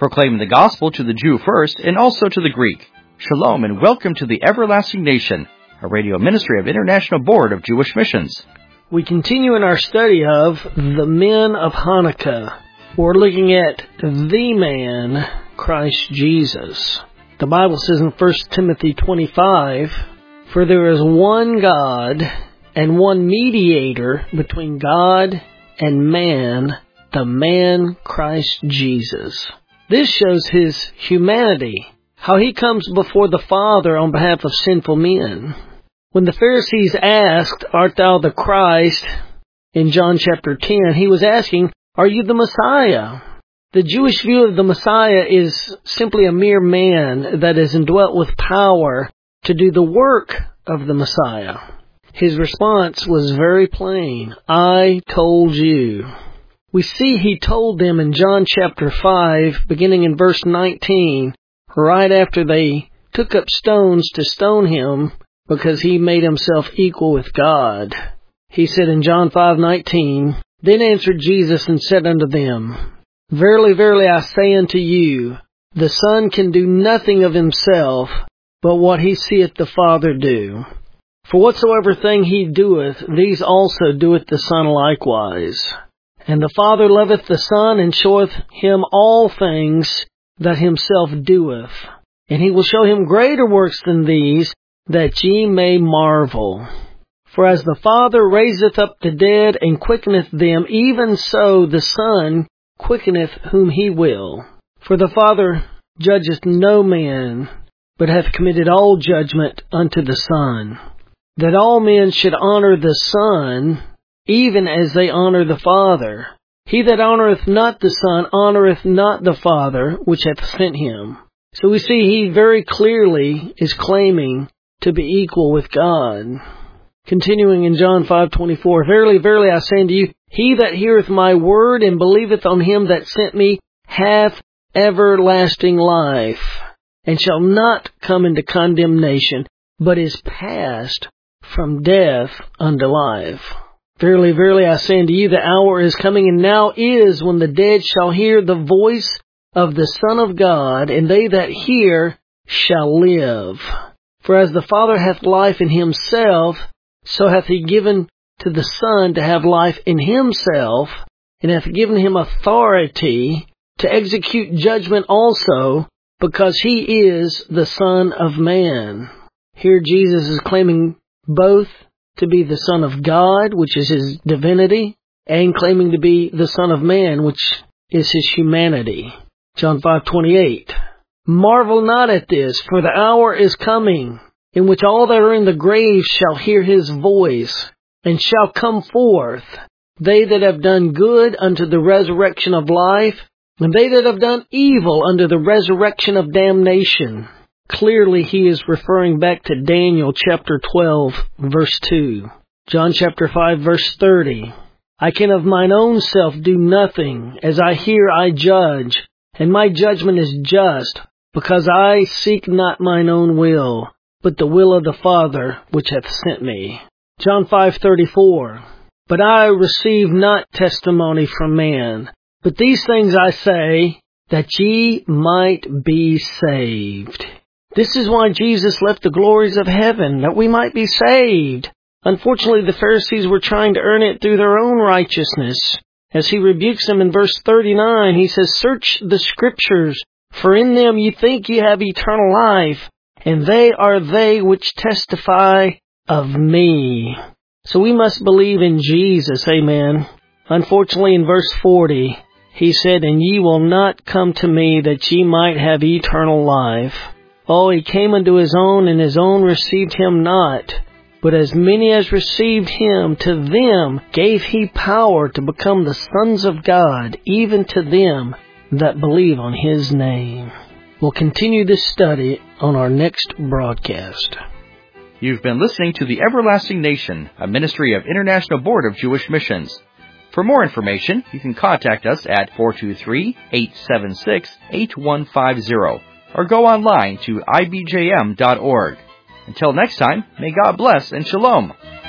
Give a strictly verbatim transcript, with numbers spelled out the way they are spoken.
proclaiming the gospel to the Jew first and also to the Greek. Shalom and welcome to the Everlasting Nation, a radio ministry of International Board of Jewish Missions. We continue in our study of the men of Hanukkah. We're looking at the man, Christ Jesus. The Bible says in First Timothy twenty-five, "For there is one God and one mediator between God and man, the man Christ Jesus." This shows his humanity, how he comes before the Father on behalf of sinful men. When the Pharisees asked, "Art thou the Christ?" in John chapter ten, he was asking, "Are you the Messiah?" The Jewish view of the Messiah is simply a mere man that is indwelt with power to do the work of the Messiah. His response was very plain. "I told you." We see he told them in John chapter five, beginning in verse nineteen, right after they took up stones to stone him because he made himself equal with God. He said in John five nineteen, "Then answered Jesus and said unto them, Verily, verily, I say unto you, the Son can do nothing of himself, but what he seeth the Father do. For whatsoever thing he doeth, these also doeth the Son likewise. And the Father loveth the Son, and showeth him all things that himself doeth. And he will show him greater works than these, that ye may marvel. For as the Father raiseth up the dead, and quickeneth them, even so the Son quickeneth whom he will. For the Father judgeth no man, but hath committed all judgment unto the Son, that all men should honor the Son, even as they honor the Father. He that honoreth not the Son honoreth not the Father which hath sent him." So we see he very clearly is claiming to be equal with God. Continuing in John five twenty-four, "Verily, verily, I say unto you, he that heareth my word and believeth on him that sent me hath everlasting life, and shall not come into condemnation, but is passed from death unto life. Verily, verily, I say unto you, the hour is coming, and now is, when the dead shall hear the voice of the Son of God, and they that hear shall live. For as the Father hath life in himself, so hath he given to the Son to have life in himself, and hath given him authority to execute judgment also, because he is the Son of Man." Here Jesus is claiming both to be the Son of God, which is his divinity, and claiming to be the Son of Man, which is his humanity. John five twenty-eight, "Marvel not at this, for the hour is coming, in which all that are in the grave shall hear his voice, and shall come forth, they that have done good unto the resurrection of life, and they that have done evil unto the resurrection of damnation." Clearly he is referring back to Daniel chapter twelve, verse two. John chapter five, verse thirty, "I can of mine own self do nothing. As I hear, I judge, and my judgment is just, because I seek not mine own will, but the will of the Father which hath sent me." John five thirty-four, "But I receive not testimony from man, but these things I say, that ye might be saved." This is why Jesus left the glories of heaven, that we might be saved. Unfortunately, the Pharisees were trying to earn it through their own righteousness. As he rebukes them in verse thirty-nine, he says, "Search the Scriptures, for in them ye think ye have eternal life, and they are they which testify of me." So we must believe in Jesus, amen. Unfortunately, in verse forty, he said, "And ye will not come to me, that ye might have eternal life. Oh, he came unto his own, and his own received him not. But as many as received him, to them gave he power to become the sons of God, even to them that believe on his name." We'll continue this study on our next broadcast. You've been listening to the Everlasting Nation, a ministry of International Board of Jewish Missions. For more information, you can contact us at four two three, eight seven six, eight one five zero. Or go online to I B J M dot org. Until next time, may God bless and shalom.